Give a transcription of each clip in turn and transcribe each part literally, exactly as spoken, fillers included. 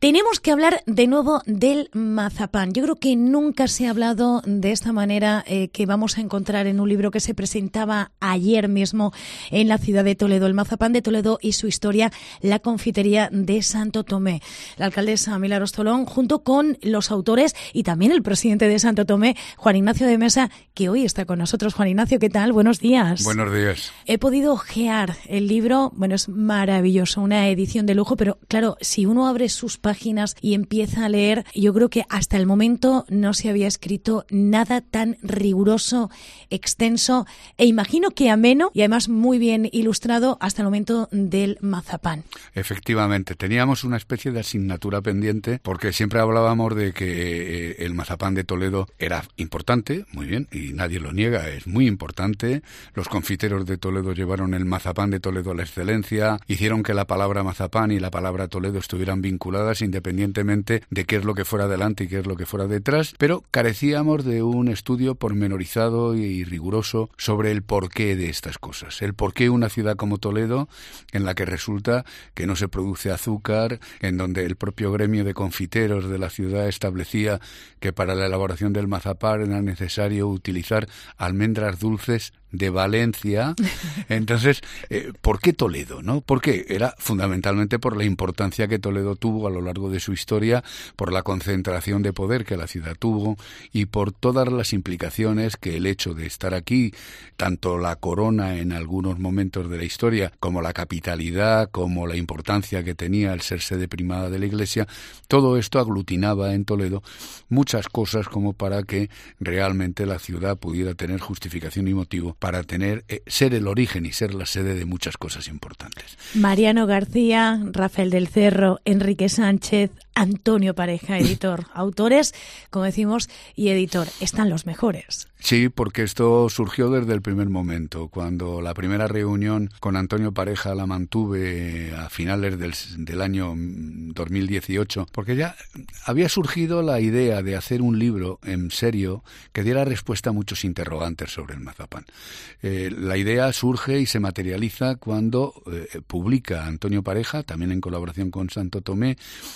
Tenemos que hablar de nuevo del mazapán. Yo creo que nunca se ha hablado de esta manera eh, que vamos a encontrar en un libro que se presentaba ayer mismo en la ciudad de Toledo. El mazapán de Toledo y su historia, la confitería de Santo Tomé. La alcaldesa Milagros Tolón, junto con los autores y también el presidente de Santo Tomé, Juan Ignacio de Mesa, que hoy está con nosotros. Juan Ignacio, ¿qué tal? Buenos días. Buenos días. He podido ojear el libro. Bueno, es maravilloso, una edición de lujo, pero claro, si uno abre sus páginas páginas y empieza a leer, yo creo que hasta el momento no se había escrito nada tan riguroso, extenso e imagino que ameno y además muy bien ilustrado hasta el momento del mazapán. Efectivamente, teníamos una especie de asignatura pendiente porque siempre hablábamos de que el mazapán de Toledo era importante, muy bien, y nadie lo niega, es muy importante. Los confiteros de Toledo llevaron el mazapán de Toledo a la excelencia, hicieron que la palabra mazapán y la palabra Toledo estuvieran vinculadas independientemente de qué es lo que fuera delante y qué es lo que fuera detrás, pero carecíamos de un estudio pormenorizado y riguroso sobre el porqué de estas cosas. El porqué una ciudad como Toledo, en la que resulta que no se produce azúcar, en donde el propio gremio de confiteros de la ciudad establecía que para la elaboración del mazapán era necesario utilizar almendras dulces de Valencia. Entonces, eh, ¿por qué Toledo, no? Porque era fundamentalmente por la importancia que Toledo tuvo a lo largo de su historia, por la concentración de poder que la ciudad tuvo y por todas las implicaciones que el hecho de estar aquí, tanto la corona en algunos momentos de la historia, como la capitalidad, como la importancia que tenía el ser sede primada de la Iglesia, todo esto aglutinaba en Toledo muchas cosas como para que realmente la ciudad pudiera tener justificación y motivo para tener eh, ser el origen y ser la sede de muchas cosas importantes. Mariano García, Rafael del Cerro, Enrique Sánchez, Antonio Pareja, editor, autores, como decimos, y editor. Están los mejores. Sí, porque esto surgió desde el primer momento. Cuando la primera reunión con Antonio Pareja la mantuve a finales del, del año dos mil dieciocho, porque ya había surgido la idea de hacer un libro en serio que diera respuesta a muchos interrogantes sobre el mazapán. Eh, la idea surge y se materializa cuando eh, publica Antonio Pareja, también en colaboración con Santo Tomé,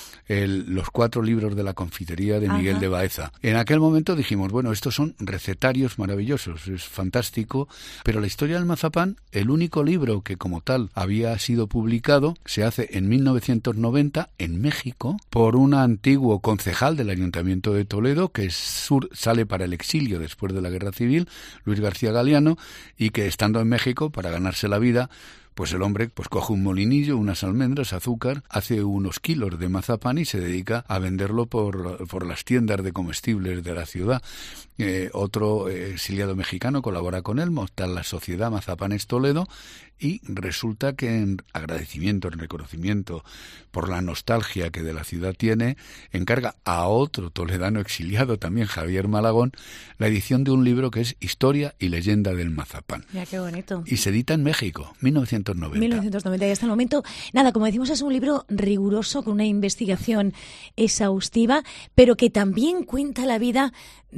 El, los cuatro libros de la confitería de Miguel Ajá. de Baeza. En aquel momento dijimos, bueno, estos son recetarios maravillosos, es fantástico, pero la historia del mazapán, el único libro que como tal había sido publicado, se hace en mil novecientos noventa en México por un antiguo concejal del Ayuntamiento de Toledo que sur, sale para el exilio después de la Guerra Civil, Luis García Galeano, y que estando en México para ganarse la vida, pues el hombre pues coge un molinillo, unas almendras, azúcar, hace unos kilos de mazapán y se dedica a venderlo por, por las tiendas de comestibles de la ciudad. Eh, otro eh, exiliado mexicano colabora con él, monta la Sociedad Mazapanes Toledo y resulta que en agradecimiento, en reconocimiento por la nostalgia que de la ciudad tiene, encarga a otro toledano exiliado, también Javier Malagón, la edición de un libro que es Historia y leyenda del mazapán. Mira qué bonito. Y se edita en México, mil novecientos noventa. mil novecientos noventa y hasta el momento, nada, como decimos, es un libro riguroso con una investigación exhaustiva, pero que también cuenta la vida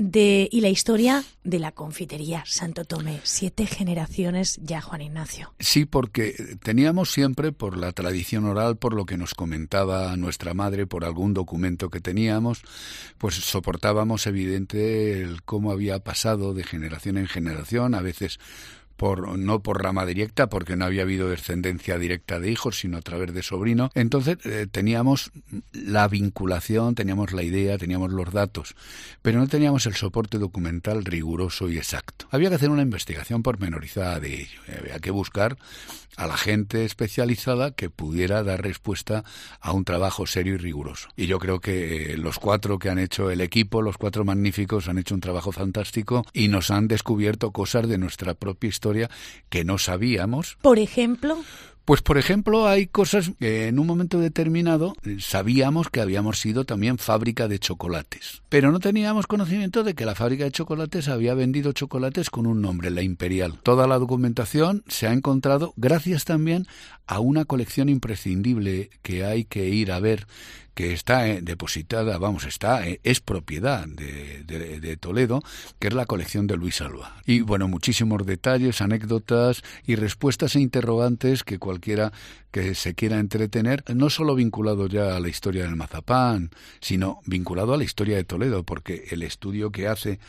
de y la historia de la confitería Santo Tomé. Siete generaciones ya, Juan Ignacio. Sí, porque teníamos siempre, por la tradición oral, por lo que nos comentaba nuestra madre, por algún documento que teníamos, pues soportábamos evidente el cómo había pasado de generación en generación, a veces por no por rama directa, porque no había habido descendencia directa de hijos, sino a través de sobrino. Entonces eh, teníamos la vinculación, teníamos la idea, teníamos los datos, pero no teníamos el soporte documental riguroso y exacto. Había que hacer una investigación pormenorizada de ello. Había que buscar a la gente especializada que pudiera dar respuesta a un trabajo serio y riguroso. Y yo creo que eh, los cuatro que han hecho el equipo, los cuatro magníficos, han hecho un trabajo fantástico y nos han descubierto cosas de nuestra propia historia que no sabíamos. Por ejemplo... Pues, por ejemplo, hay cosas que en un momento determinado sabíamos que habíamos sido también fábrica de chocolates, pero no teníamos conocimiento de que la fábrica de chocolates había vendido chocolates con un nombre, La Imperial. Toda la documentación se ha encontrado gracias también a una colección imprescindible que hay que ir a ver, que está eh, depositada, vamos, está eh, es propiedad de, de, de Toledo, que es la colección de Luis Alba. Y bueno, muchísimos detalles, anécdotas y respuestas e interrogantes que cualquiera que se quiera entretener, no solo vinculado ya a la historia del mazapán, sino vinculado a la historia de Toledo, porque el estudio que hace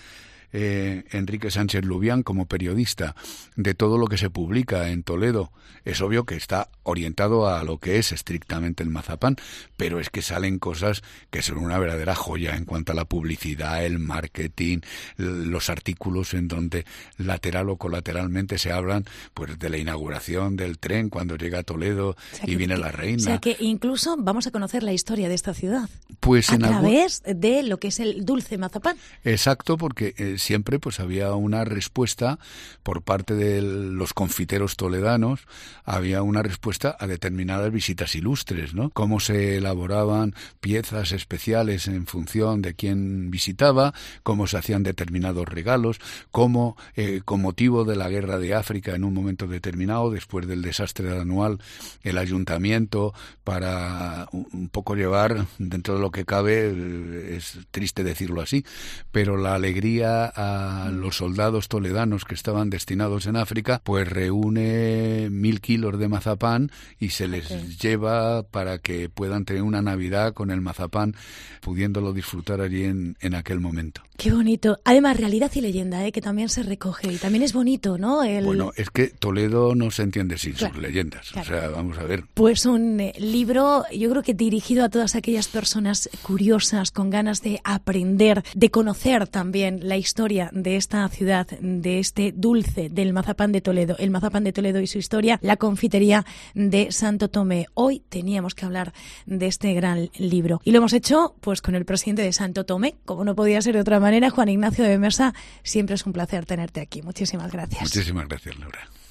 Eh, Enrique Sánchez Lubián como periodista de todo lo que se publica en Toledo es obvio que está orientado a lo que es estrictamente el mazapán, pero es que salen cosas que son una verdadera joya en cuanto a la publicidad, el marketing, los artículos en donde lateral o colateralmente se hablan pues de la inauguración del tren cuando llega a Toledo, o sea, y que, viene la reina. O sea que incluso vamos a conocer la historia de esta ciudad pues a en través algún... de lo que es el dulce mazapán. Exacto, porque eh, siempre pues había una respuesta por parte de los confiteros toledanos, había una respuesta a determinadas visitas ilustres, ¿no? Cómo se elaboraban piezas especiales en función de quién visitaba, cómo se hacían determinados regalos, cómo eh, con motivo de la guerra de África en un momento determinado, después del desastre anual, el ayuntamiento, para un poco llevar, dentro de lo que cabe, es triste decirlo así, pero la alegría a los soldados toledanos que estaban destinados en África, pues reúne mil kilos de mazapán y se les okay. lleva para que puedan tener una Navidad con el mazapán, pudiéndolo disfrutar allí en, en aquel momento. Qué bonito. Además, realidad y leyenda, ¿eh? Que también se recoge y también es bonito, ¿no? El... Bueno, es que Toledo no se entiende sin claro, sus leyendas. Claro. O sea, vamos a ver. Pues un eh, libro, yo creo que dirigido a todas aquellas personas curiosas, con ganas de aprender, de conocer también la historia de esta ciudad, de este dulce del mazapán de Toledo, el mazapán de Toledo y su historia, la confitería de Santo Tomé. Hoy teníamos que hablar de este gran libro y lo hemos hecho pues con el presidente de Santo Tomé, como no podía ser de otra manera, Juan Ignacio de Mesa. Siempre es un placer tenerte aquí. Muchísimas gracias. Muchísimas gracias, Laura.